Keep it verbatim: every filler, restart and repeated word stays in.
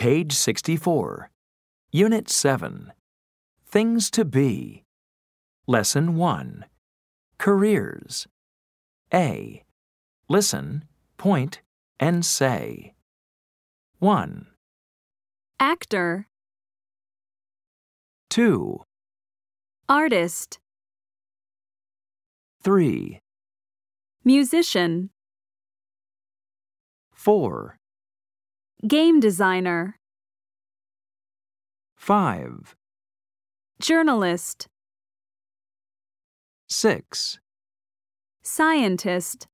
Page sixty-four. Unit seven. Things to be. Lesson one. Careers. A. Listen, point, and say. one. Actor, two. artist, three. musician, four. game designer, five. journalist, six. scientist,